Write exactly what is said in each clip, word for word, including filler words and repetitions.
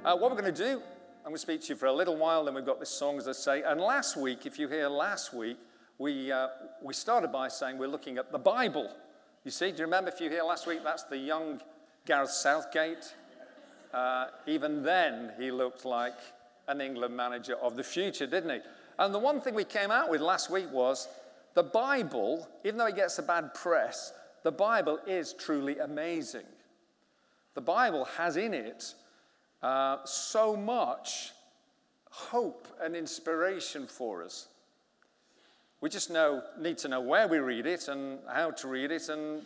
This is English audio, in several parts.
Uh, what we're going to do, I'm going to speak to you for a little while, then we've got this song, as I say. And last week, if you hear last week, we, uh, we started by saying we're looking at the Bible. You see, do you remember if you hear last week, that's the young Gareth Southgate. Uh, even then, he looked like an England manager of the future, didn't he? And the one thing we came out with last week was the Bible, even though it gets a bad press, the Bible is truly amazing. The Bible has in it uh, so much hope and inspiration for us. We just know, need to know where we read it and how to read it and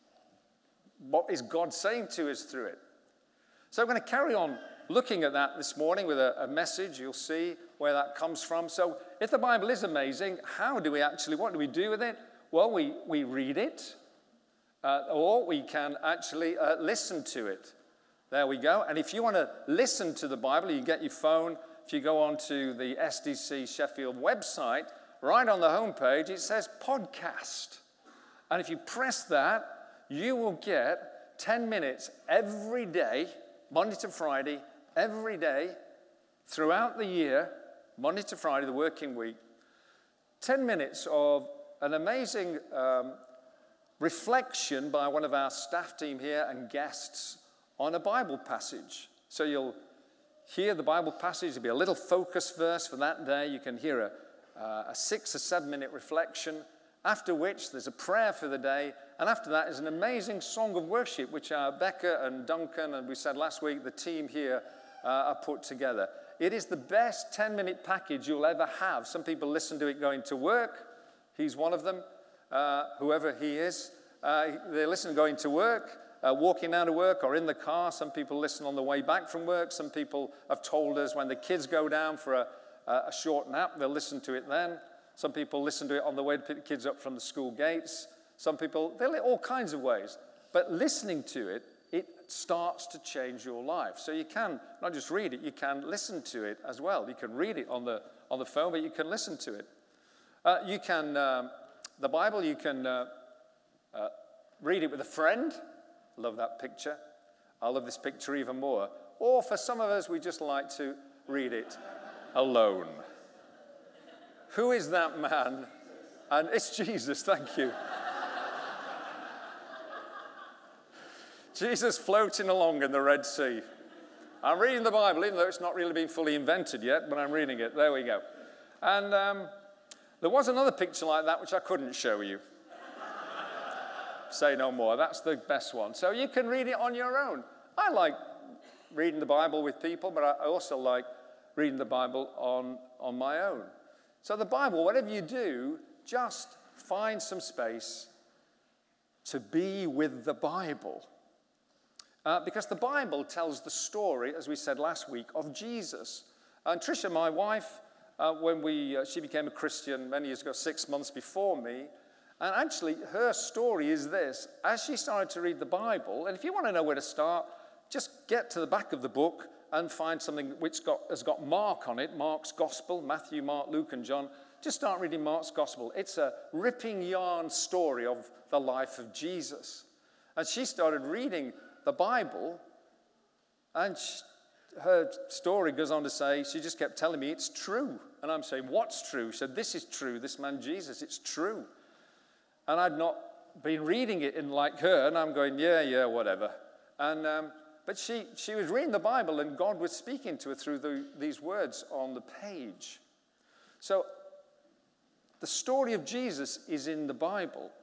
what is God saying to us through it. So I'm going to carry on looking at that this morning with a, a message. You'll see where that comes from. So if the Bible is amazing, how do we actually, what do we do with it? Well, we, we read it, uh, or we can actually uh, listen to it. There we go. And if you want to listen to the Bible, you get your phone. If you go on to the S D C Sheffield website, right on the homepage, it says podcast. And if you press that, you will get ten minutes every day, Monday to Friday, every day, throughout the year, Monday to Friday, the working week, ten minutes of an amazing um, reflection by one of our staff team here and guests on a Bible passage. So you'll hear the Bible passage, there'll be a little focus verse for that day. You can hear a, uh, a six or seven minute reflection, after which there's a prayer for the day, and after that is an amazing song of worship, which uh, Becca and Duncan, and we said last week, the team here uh, are put together. It is the best ten minute package you'll ever have. Some people listen to it going to work. He's one of them, uh, whoever he is. Uh, they listen going to work, uh, walking out of work, or in the car. Some people listen on the way back from work. Some people have told us when the kids go down for a, a short nap, they'll listen to it then. Some people listen to it on the way to pick the kids up from the school gates. Some people, they're all kinds of ways. But listening to it, it starts to change your life. So you can not just read it, you can listen to it as well. You can read it on the, on the phone, but you can listen to it. Uh, you can, um, the Bible, you can uh, uh, read it with a friend. Love that picture. I love this picture even more. Or for some of us, we just like to read it alone. Who is that man? And it's Jesus, thank you. Jesus floating along in the Red Sea. I'm reading the Bible, even though it's not really been fully invented yet, but I'm reading it. There we go. And um, there was another picture like that, which I couldn't show you. Say no more. That's the best one. So you can read it on your own. I like reading the Bible with people, but I also like reading the Bible on, on my own. So the Bible, whatever you do, just find some space to be with the Bible. Uh, because the Bible tells the story, as we said last week, of Jesus. And Tricia, my wife, uh, when we uh, she became a Christian many years ago, six months before me, and actually her story is this. As she started to read the Bible, and if you want to know where to start, just get to the back of the book and find something which got, has got Mark on it, Mark's Gospel, Matthew, Mark, Luke, and John. Just start reading Mark's Gospel. It's a ripping yarn story of the life of Jesus. And she started reading the Bible, and she, her story goes on to say, she just kept telling me, it's true. And I'm saying, what's true? She said, this is true, this man Jesus, it's true. And I'd not been reading it in like her, and I'm going, yeah, yeah, whatever. And um, But she, she was reading the Bible, and God was speaking to her through the, these words on the page. So the story of Jesus is in the Bible.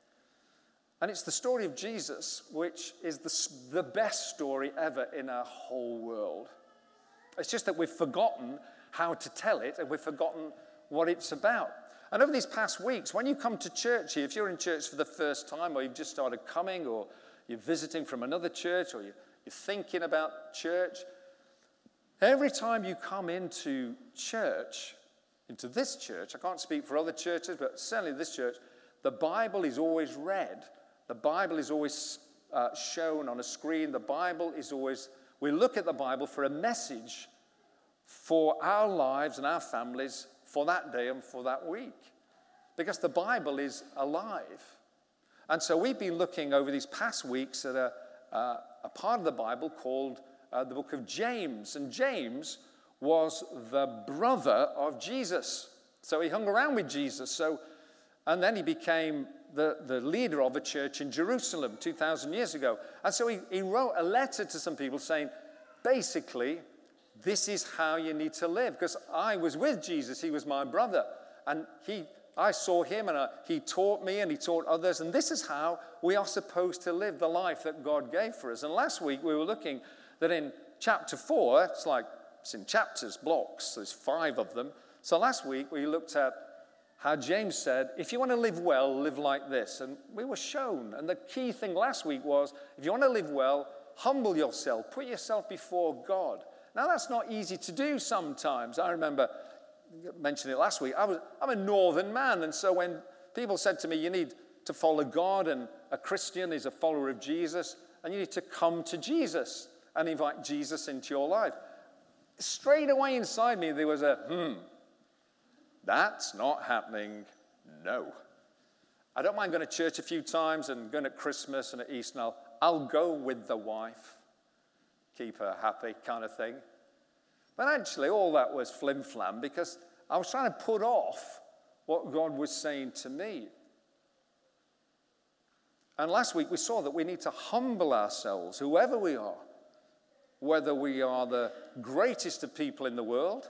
And it's the story of Jesus which is the, the best story ever in our whole world. It's just that we've forgotten how to tell it, and we've forgotten what it's about. And over these past weeks, when you come to church here, if you're in church for the first time, or you've just started coming, or you're visiting from another church, or you're You're thinking about church. Every time you come into church, into this church, I can't speak for other churches, but certainly this church, the Bible is always read. The Bible is always uh, shown on a screen. The Bible is always, we look at the Bible for a message for our lives and our families for that day and for that week. Because the Bible is alive. And so we've been looking over these past weeks at a, uh, a part of the Bible called uh, the book of James. And James was the brother of Jesus. So he hung around with Jesus. So, and then he became the, the leader of a church in Jerusalem two thousand years ago. And so he, he wrote a letter to some people saying, basically, this is how you need to live. Because I was with Jesus. He was my brother. And he, I saw him, and uh, he taught me, and he taught others. And this is how we are supposed to live the life that God gave for us. And last week we were looking that in chapter four, it's like it's in chapters, blocks. There's five of them. So last week we looked at how James said, if you want to live well, live like this. And we were shown. And the key thing last week was, if you want to live well, humble yourself. Put yourself before God. Now, that's not easy to do sometimes. I remember mentioning it last week. I was, I'm a northern man. And so when people said to me, you need to follow God, and a Christian is a follower of Jesus, and you need to come to Jesus and invite Jesus into your life. Straight away inside me, there was a, hmm, that's not happening. No. I don't mind going to church a few times and going at Christmas and at Easter. And I'll, I'll go with the wife, keep her happy kind of thing. But actually, all that was flim-flam because I was trying to put off what God was saying to me. And last week we saw that we need to humble ourselves, whoever we are, whether we are the greatest of people in the world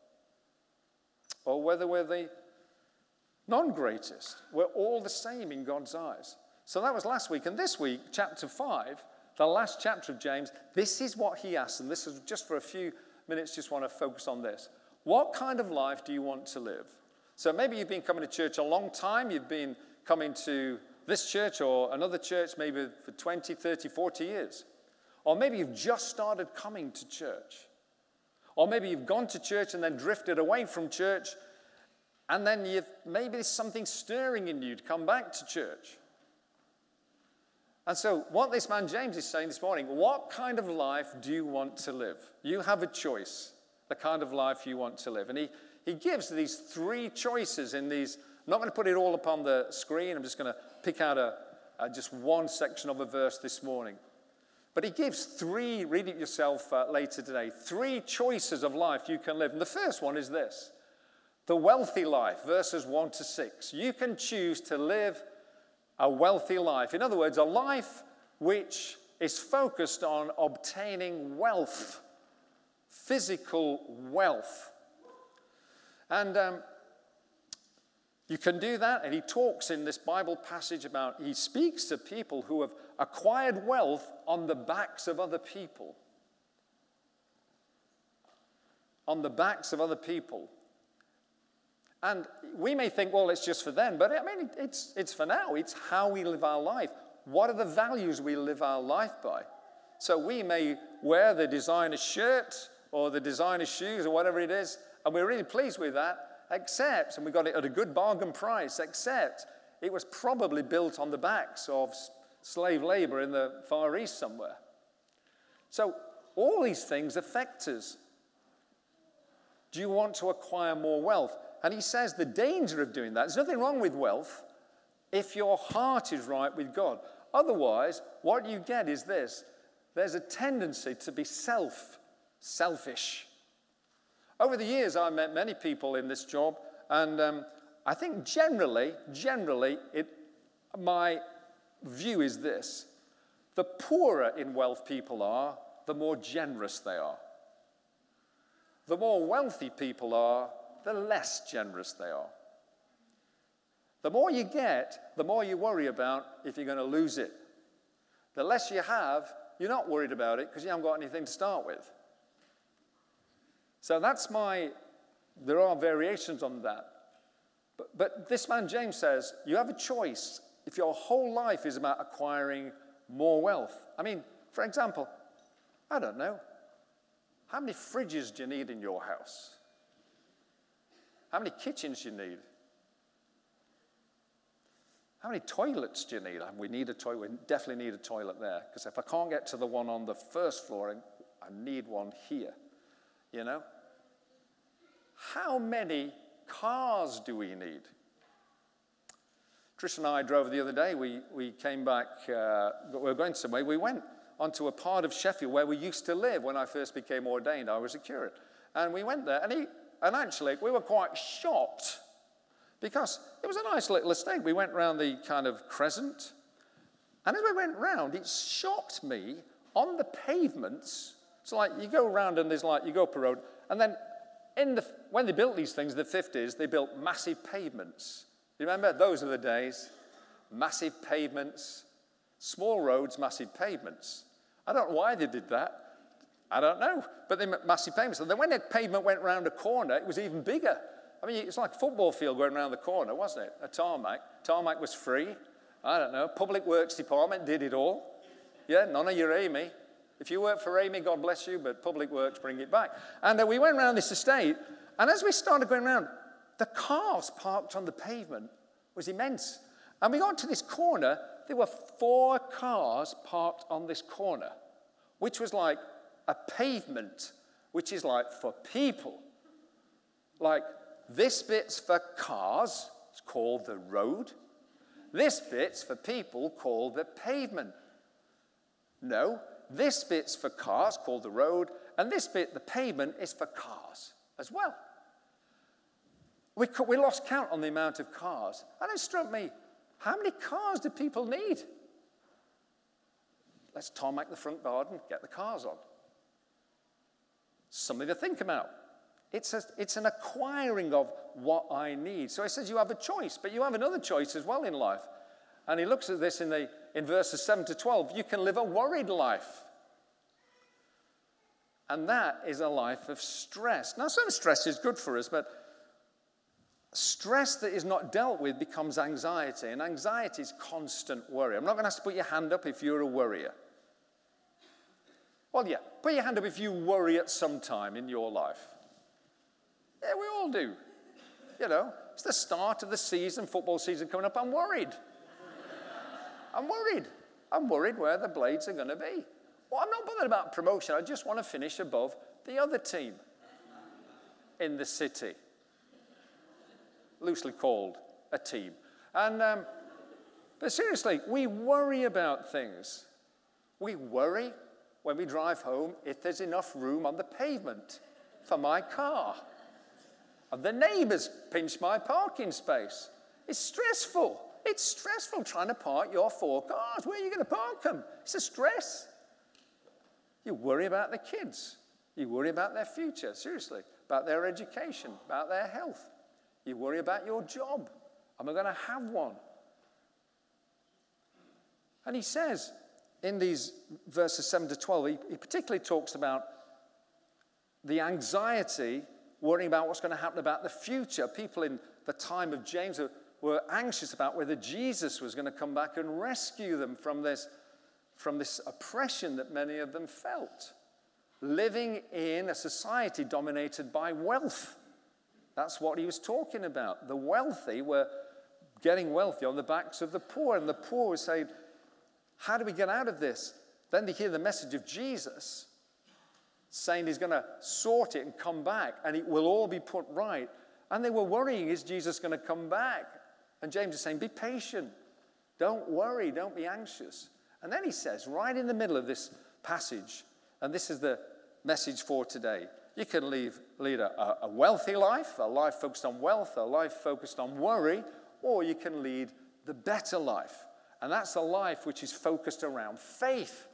or whether we're the non-greatest. We're all the same in God's eyes. So that was last week. And this week, chapter five, the last chapter of James, this is what he asks. And this is just for a few minutes, just want to focus on this. What kind of life do you want to live? So maybe you've been coming to church a long time. You've been coming to this church or another church maybe for twenty, thirty, forty years. Or maybe you've just started coming to church. Or maybe you've gone to church and then drifted away from church, and then you've, maybe there's something stirring in you to come back to church. And so what this man James is saying this morning, what kind of life do you want to live? You have a choice, the kind of life you want to live. And he, he gives these three choices in these. I'm not going to put it all up on the screen. I'm just going to pick out a, a just one section of a verse this morning. But he gives three, read it yourself uh, later today, three choices of life you can live. And the first one is this, the wealthy life, verses one to six. You can choose to live a wealthy life. In other words, a life which is focused on obtaining wealth, physical wealth. And um, you can do that. And he talks in this Bible passage about, he speaks to people who have acquired wealth on the backs of other people. On the backs of other people. And we may think, well, it's just for them. But I mean, it's, it's for now. It's how we live our life. What are the values we live our life by? So we may wear the designer shirt or the designer shoes or whatever it is, and we're really pleased with that, except, and we got it at a good bargain price, except it was probably built on the backs of slave labor in the Far East somewhere. So all these things affect us. Do you want to acquire more wealth? And he says the danger of doing that, there's nothing wrong with wealth if your heart is right with God. Otherwise, what you get is this. There's a tendency to be self, selfish. Over the years, I met many people in this job, and um, I think generally, generally, it, my view is this. The poorer in wealth people are, the more generous they are. The more wealthy people are, the less generous they are. The more you get, the more you worry about if you're going to lose it. The less you have, you're not worried about it because you haven't got anything to start with. So that's my, there are variations on that. But, but this man James says, you have a choice if your whole life is about acquiring more wealth. I mean, for example, I don't know, how many fridges do you need in your house? How many kitchens do you need? How many toilets do you need? We need a toilet. We definitely need a toilet there. Because if I can't get to the one on the first floor, I need one here. You know? How many cars do we need? Trish and I drove the other day. We, we came back. Uh, we were going somewhere. We went onto a part of Sheffield where we used to live when I first became ordained. I was a curate. And we went there, and, he, and actually we were quite shocked because it was a nice little estate. We went round the kind of crescent, and as we went round, it shocked me on the pavements. It's like you go around and there's like, you go up a road, and then in the, when they built these things in the fifties, they built massive pavements. You remember? Those are the days. Massive pavements. Small roads, massive pavements. I don't know why they did that. I don't know. But they made massive pavements. And then when that pavement went round a corner, it was even bigger. I mean, it's like a football field going around the corner, wasn't it? A tarmac. Tarmac was free. I don't know. Public Works Department did it all. Yeah, none of your Amy. If you work for Amy, God bless you, but Public Works, bring it back. And uh, we went around this estate, and as we started going around, the cars parked on the pavement was immense. And we got to this corner, there were four cars parked on this corner, which was like a pavement, which is like for people. Like, this bit's for cars, it's called the road. This bit's for people, called the pavement. No, this bit's for cars, called the road, and this bit, the pavement, is for cars as well. We, we lost count on the amount of cars, and it struck me, how many cars do people need? Let's tarmac the front garden, get the cars on. Something to think about. It's, a, it's an acquiring of what I need. So he says you have a choice, but you have another choice as well in life. And he looks at this in, the, in verses seven to twelve. You can live a worried life. And that is a life of stress. Now, some stress is good for us, but stress that is not dealt with becomes anxiety. And anxiety is constant worry. I'm not going to ask you to put your hand up if you're a worrier. Well, yeah, put your hand up if you worry at some time in your life. Yeah, we all do. You know, it's the start of the season, football season coming up. I'm worried. I'm worried. I'm worried where the Blades are going to be. Well, I'm not bothered about promotion. I just want to finish above the other team in the city. Loosely called a team. And, um, but seriously, we worry about things. We worry when we drive home if there's enough room on the pavement for my car. And the neighbors pinch my parking space. It's stressful. It's stressful trying to park your four cars. Where are you going to park them? It's a stress. You worry about the kids. You worry about their future, seriously, about their education, about their health. You worry about your job. Am I going to have one? And he says in these verses seven to twelve, he, he particularly talks about the anxiety, worrying about what's going to happen about the future. People in the time of James were, were anxious about whether Jesus was going to come back and rescue them from this, from this oppression that many of them felt. Living in a society dominated by wealth. That's what he was talking about. The wealthy were getting wealthy on the backs of the poor, and the poor were saying, how do we get out of this? Then they hear the message of Jesus saying he's going to sort it and come back, and it will all be put right. And they were worrying, is Jesus going to come back? And James is saying, be patient. Don't worry. Don't be anxious. And then he says, right in the middle of this passage, and this is the message for today, you can leave, lead a, a wealthy life, a life focused on wealth, a life focused on worry, or you can lead the better life. And that's a life which is focused around faith.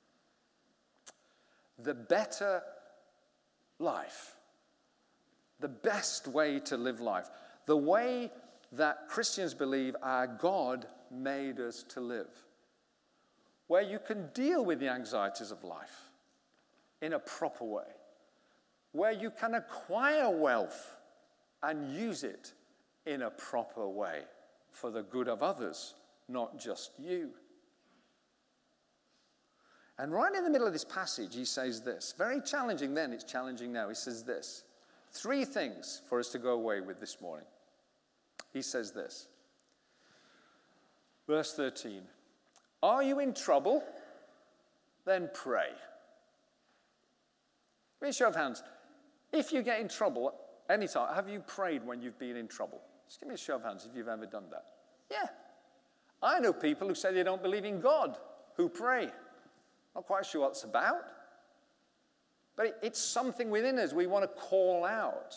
The better life. The best way to live life. The way that Christians believe our God made us to live. Where you can deal with the anxieties of life in a proper way. Where you can acquire wealth and use it in a proper way for the good of others, not just you. And right in the middle of this passage, he says this. Very challenging then, it's challenging now. He says this. Three things for us to go away with this morning. He says this. Verse thirteen. Are you in trouble? Then pray. Give me a show of hands. If you get in trouble anytime, have you prayed when you've been in trouble? Just give me a show of hands if you've ever done that. Yeah. I know people who say they don't believe in God, who pray. Not quite sure what it's about. But it, it's something within us we want to call out.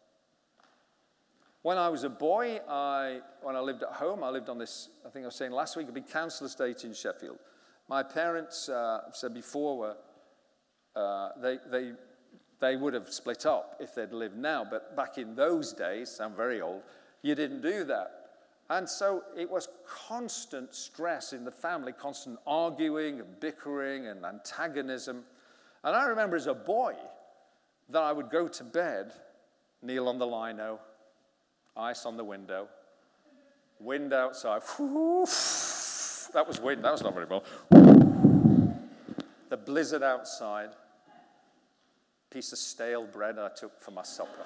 When I was a boy, I, when I lived at home, I lived on this, I think I was saying last week, a big council estate in Sheffield. My parents, uh, I've said before, were, uh, they, they, they would have split up if they'd lived now. But back in those days, I'm very old, you didn't do that. And so it was constant stress in the family, constant arguing and bickering and antagonism. And I remember as a boy that I would go to bed, kneel on the lino, ice on the window, wind outside. That was wind, that was not very well. The blizzard outside, piece of stale bread I took for my supper.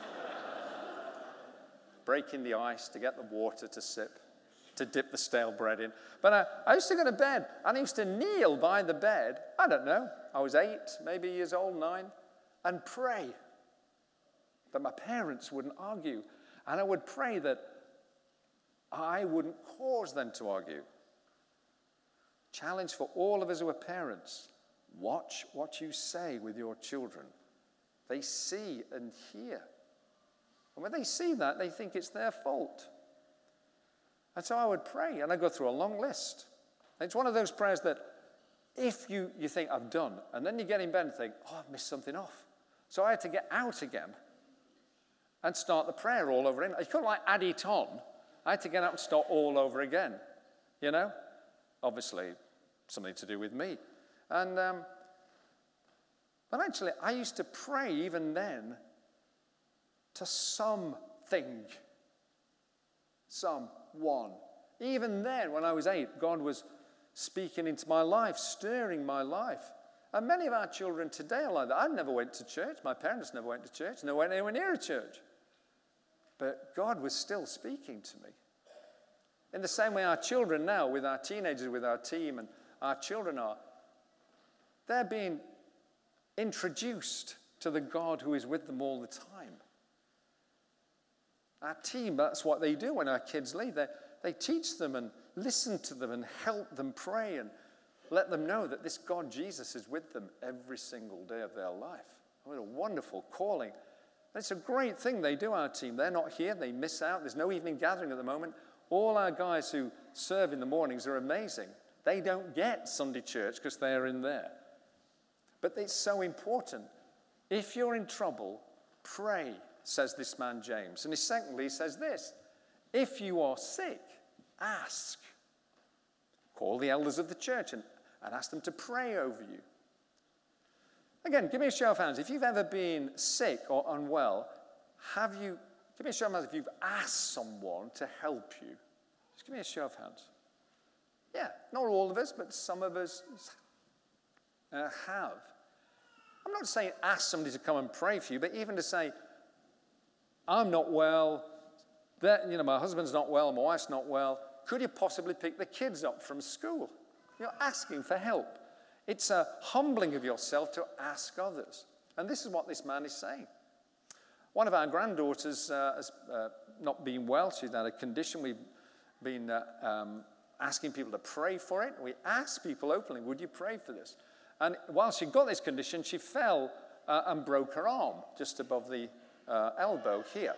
Breaking the ice to get the water to sip, to dip the stale bread in. But I, I used to go to bed, and I used to kneel by the bed, I don't know, I was eight, maybe years old, nine, and pray that my parents wouldn't argue. And I would pray that I wouldn't cause them to argue. Challenge for all of us who are parents. Watch what you say with your children. They see and hear. And when they see that, they think it's their fault. And so I would pray, and I go through a long list. It's one of those prayers that if you, you think, I've done, and then you get in bed and think, oh, I've missed something off. So I had to get out again and start the prayer all over again. I couldn't like add it on. I had to get up and start all over again, you know? Obviously, something to do with me. And, um, but actually, I used to pray even then to something, someone. Even then, when I was eight, God was speaking into my life, stirring my life. And many of our children today are like that. I never went to church. My parents never went to church. Never went anywhere near a church. But God was still speaking to me. In the same way our children now, with our teenagers, with our team, and our children are, they're being introduced to the God who is with them all the time. Our team, that's what they do when our kids leave. They, they teach them and listen to them and help them pray and let them know that this God, Jesus, is with them every single day of their life. What a wonderful calling. It's a great thing they do, our team. They're not here. They miss out. There's no evening gathering at the moment. All our guys who serve in the mornings are amazing. They don't get Sunday church because they're in there. But it's so important. If you're in trouble, pray, says this man James. And secondly, he says this. If you are sick, ask. Call the elders of the church and, and ask them to pray over you. Again, give me a show of hands. If you've ever been sick or unwell, have you, give me a show of hands if you've asked someone to help you. Just give me a show of hands. Yeah, not all of us, but some of us uh, have. I'm not saying ask somebody to come and pray for you, but even to say, I'm not well, that, you know, my husband's not well, my wife's not well, could you possibly pick the kids up from school? You're asking for help. It's a humbling of yourself to ask others. And this is what this man is saying. One of our granddaughters uh, has uh, not been well. She's had a condition. We've been uh, um, asking people to pray for it. We asked people openly, would you pray for this? And while she got this condition, she fell uh, and broke her arm just above the uh, elbow here.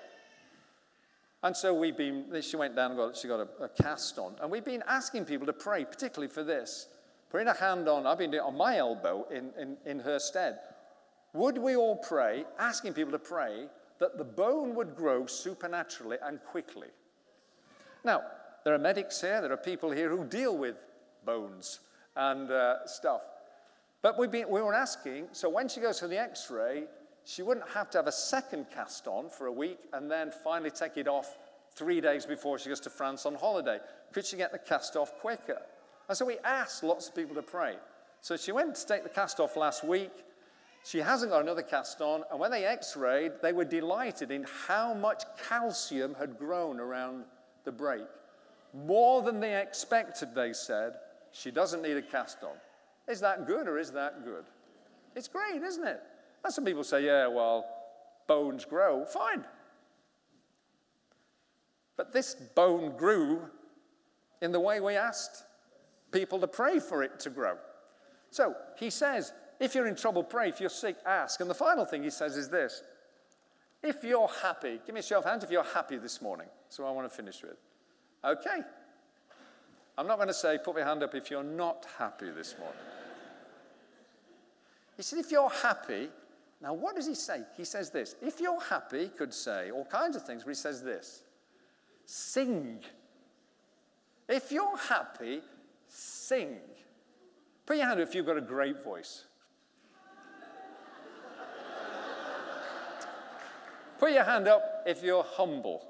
And so we've been, she went down and got, she got a, a cast on. And we've been asking people to pray, particularly for this. Putting a hand on, I've been doing it on my elbow in, in, in her stead. Would we all pray, asking people to pray, that the bone would grow supernaturally and quickly? Now, there are medics here, there are people here who deal with bones and uh, stuff. But we've been, we were asking, so when she goes for the x-ray, she wouldn't have to have a second cast on for a week and then finally take it off three days before she goes to France on holiday. Could she get the cast off quicker? And so we asked lots of people to pray. So she went to take the cast off last week. She hasn't got another cast on. And when they x-rayed, they were delighted in how much calcium had grown around the break. More than they expected, they said. She doesn't need a cast on. Is that good or is that good? It's great, isn't it? And some people say, yeah, well, bones grow. Fine. But this bone grew in the way we asked people to pray for it to grow. So he says, if you're in trouble, pray. If you're sick, ask. And the final thing he says is this. If you're happy, give me a show of hands if you're happy this morning. That's what I want to finish with. Okay. I'm not going to say, put your hand up if you're not happy this morning. He said, if you're happy, now what does he say? He says this. If you're happy, he could say all kinds of things, but he says this. Sing. If you're happy, sing. Put your hand up if you've got a great voice. Put your hand up if you're humble.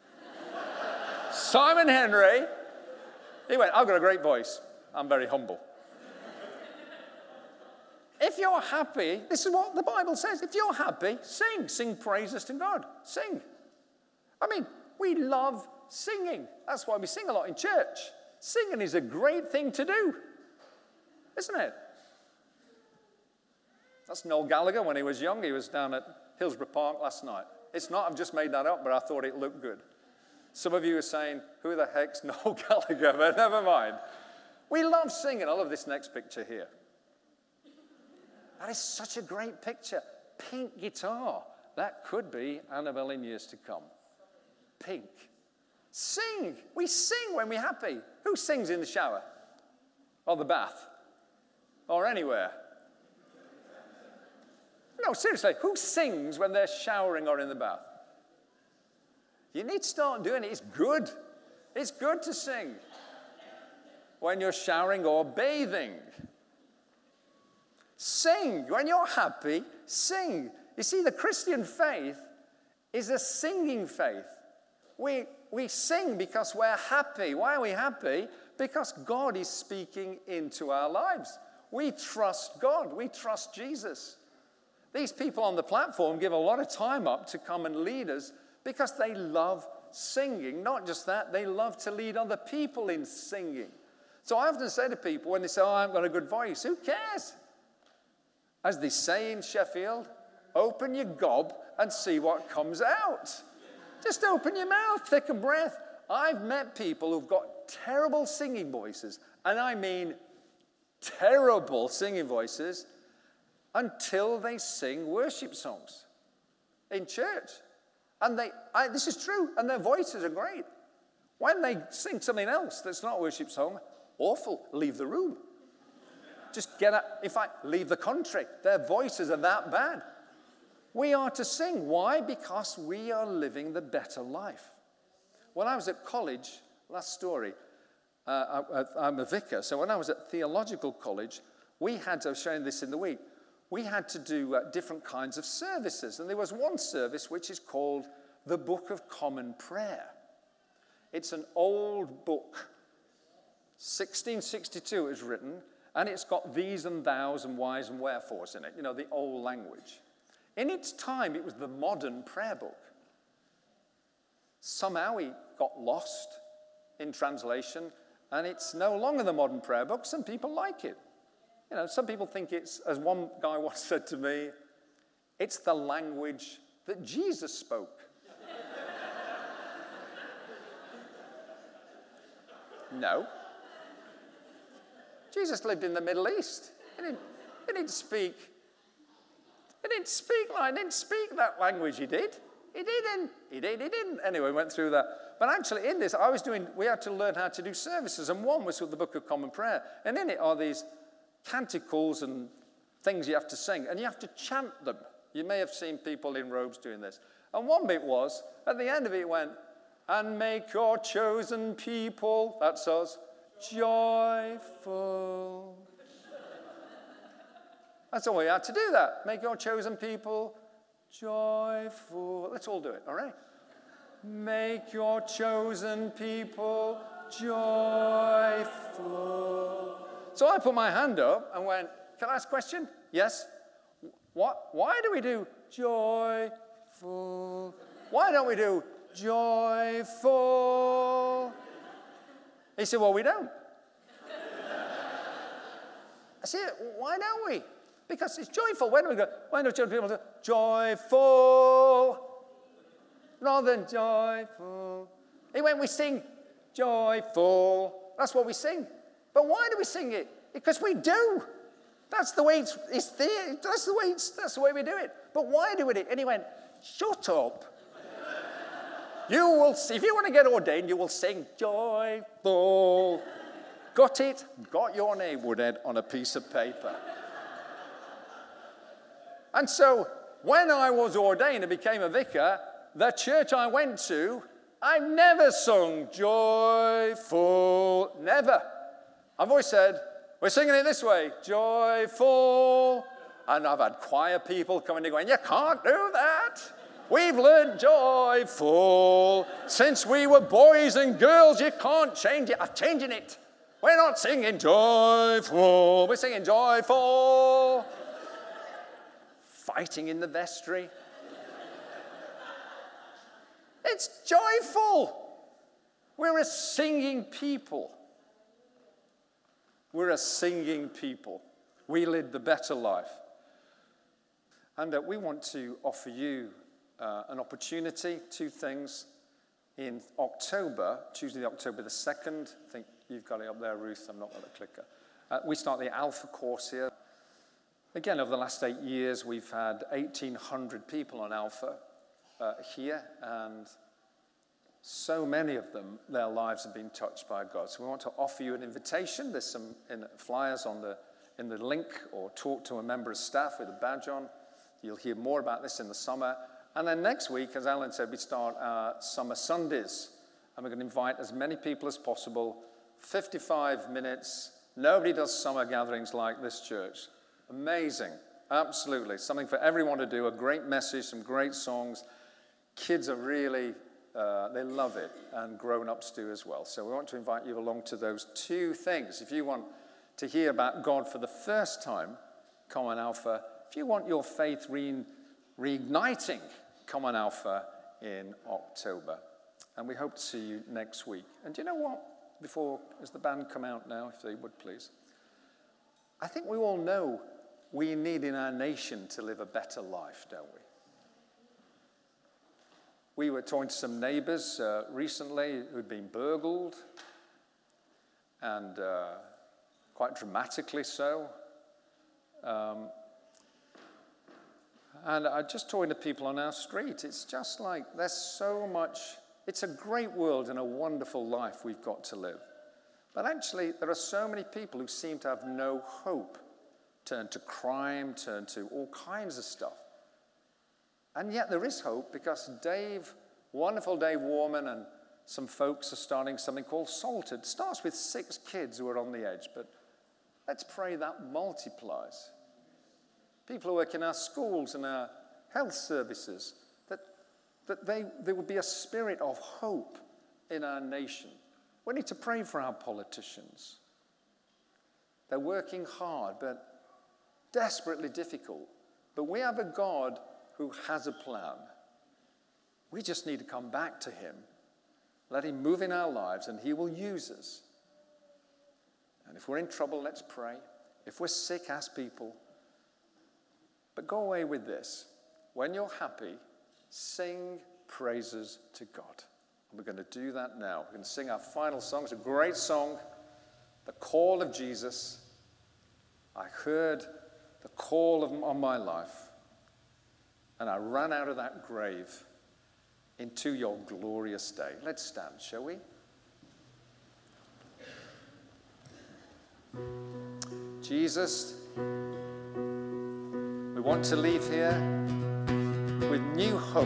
Simon Henry, he went, I've got a great voice. I'm very humble. If you're happy, this is what the Bible says. If you're happy, sing. Sing praises to God. Sing. I mean, we love singing. That's why we sing a lot in church. Singing is a great thing to do, isn't it? That's Noel Gallagher when he was young. He was down at Hillsborough Park last night. It's not, I've just made that up, but I thought it looked good. Some of you are saying, who the heck's Noel Gallagher? But never mind. We love singing. I love this next picture here. That is such a great picture. Pink guitar. That could be Annabelle in years to come. Pink. Sing. We sing when we're happy. Who sings in the shower? Or the bath? Or anywhere? No, seriously. Who sings when they're showering or in the bath? You need to start doing it. It's good. It's good to sing when you're showering or bathing. Sing. When you're happy, sing. You see, the Christian faith is a singing faith. We, we sing because we're happy. Why are we happy? Because God is speaking into our lives. We trust God. We trust Jesus. These people on the platform give a lot of time up to come and lead us because they love singing. Not just that, they love to lead other people in singing. So I often say to people when they say, oh, I haven't got a good voice, who cares? As they say in Sheffield, open your gob and see what comes out. Just open your mouth, take a breath. I've met people who've got terrible singing voices, and I mean terrible singing voices, until they sing worship songs in church. And they, I, this is true, and their voices are great. When they sing something else that's not a worship song, awful, leave the room. Just get out. In fact, leave the country. Their voices are that bad. We are to sing. Why? Because we are living the better life. When I was at college, last story, uh, I, I'm a vicar, so when I was at theological college, we had to, I was showing this in the week, we had to do uh, different kinds of services. And there was one service which is called the Book of Common Prayer. It's an old book. sixteen sixty-two it was written, and it's got these and thous and whys and wherefores in it, you know, the old language. In its time, it was the modern prayer book. Somehow it got lost in translation, and it's no longer the modern prayer book. Some people like it. You know, some people think it's, as one guy once said to me, it's the language that Jesus spoke. No. Jesus lived in the Middle East. He didn't, he didn't speak. He didn't speak like, he didn't speak that language. He did. He didn't. He did. He didn't. Anyway, went through that. But actually, in this, I was doing. We had to learn how to do services, and one was with the Book of Common Prayer, and in it are these canticles and things you have to sing, and you have to chant them. You may have seen people in robes doing this. And one bit was, at the end of it, it went, and make your chosen people, that's us, joyful. That's all we had to do that. Make your chosen people joyful. Let's all do it, all right? Make your chosen people joyful. So I put my hand up and went, can I ask a question? Yes. What? Why do we do joyful? Why don't we do joyful? He said, well, we don't. I said, why don't we? Because it's joyful. When do we go? Why do children people do joyful rather than joyful? He went, we sing joyful. That's what we sing. But why do we sing it? Because we do. That's the way it's, it's there. That's the way it's, that's the way we do it. But why do it? And he went, shut up. You will, if you want to get ordained, you will sing joyful. Got it? Got your name, Woodhead, on a piece of paper. And so when I was ordained and became a vicar, the church I went to, I never sung joyful. Never. I've always said, we're singing it this way, joyful. And I've had choir people coming and going, you can't do that. We've learned joyful. Since we were boys and girls, you can't change it. I'm changing it. We're not singing joyful. We're singing joyful. Fighting in the vestry. It's joyful. We're a singing people. We're a singing people. We live the better life. And uh, we want to offer you uh, an opportunity, two things. In October, Tuesday, October the second, I think you've got it up there, Ruth, I'm not on the clicker. Uh, we start the Alpha course here. Again, over the last eight years, we've had eighteen hundred people on Alpha uh, here, and so many of them, their lives have been touched by God. So we want to offer you an invitation. There's some in flyers on the, in the link, or talk to a member of staff with a badge on. You'll hear more about this in the summer. And then next week, as Alan said, we start our Summer Sundays. And we're going to invite as many people as possible. fifty-five minutes. Nobody does summer gatherings like this church. Amazing. Absolutely. Something for everyone to do. A great message, some great songs. Kids are really, uh, they love it. And grown-ups do as well. So we want to invite you along to those two things. If you want to hear about God for the first time, come on Alpha. If you want your faith re- reigniting, come on Alpha in October. And we hope to see you next week. And do you know what? Before, as the band come out now, if they would please. I think we all know we need in our nation to live a better life, don't we? We were talking to some neighbors uh, recently who'd been burgled, and uh, quite dramatically so. Um, and I just talking to people on our street. It's just like there's so much. It's a great world and a wonderful life we've got to live. But actually, there are so many people who seem to have no hope. Turn to crime, turn to all kinds of stuff. And yet there is hope, because Dave, wonderful Dave Warman, and some folks are starting something called Salted. It starts with six kids who are on the edge, but let's pray that multiplies. People who work in our schools and our health services, that, that they, there would be a spirit of hope in our nation. We need to pray for our politicians. They're working hard, but desperately difficult. But we have a God who has a plan. We just need to come back to him, let him move in our lives, and he will use us. And if we're in trouble, let's pray. If we're sick, ask people. But go away with this. When you're happy, sing praises to God. And we're going to do that now. We're going to sing our final song. It's a great song, The Call of Jesus. I heard the call of, on my life, and I ran out of that grave into your glorious day. Let's stand, shall we? Jesus, we want to leave here with new hope.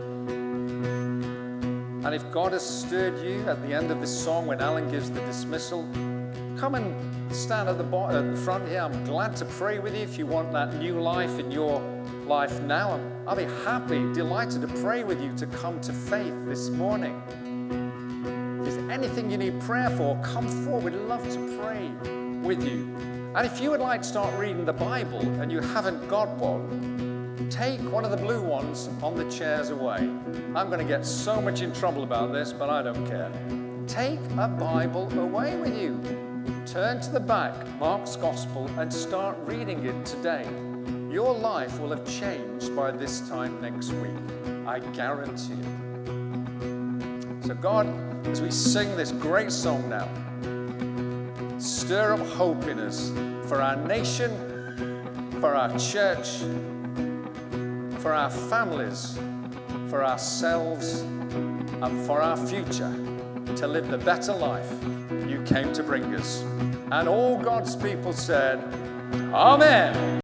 And if God has stirred you at the end of this song, when Alan gives the dismissal, come and stand at the, bottom, at the front here. I'm glad to pray with you if you want that new life in your life now. I'm, I'll be happy, delighted to pray with you to come to faith this morning. If there's anything you need prayer for, come forward. We'd love to pray with you. And if you would like to start reading the Bible and you haven't got one, take one of the blue ones on the chairs away. I'm going to get so much in trouble about this, but I don't care. Take a Bible away with you. Turn to the back, Mark's Gospel, and start reading it today. Your life will have changed by this time next week. I guarantee it. So God, as we sing this great song now, stir up hope in us for our nation for our church, for our families, for ourselves, and for our future, to live the better life you came to bring us. And all God's people said, Amen.